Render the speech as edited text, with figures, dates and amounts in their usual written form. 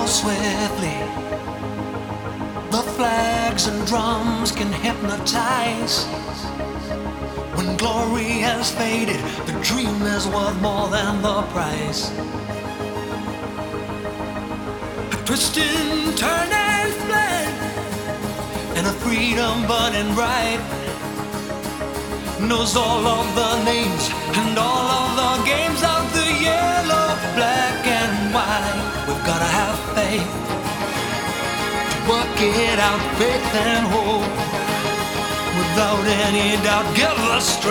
so swiftly. The flags and drums can hypnotize. When glory has faded, the dream is worth more than the price. A twisting, turn and fled, and a freedom burning bright knows all of the names and all of the games of the yellow, black and white. We've gotta have faith to work it out, faith and hope. Without any doubt, give us strength.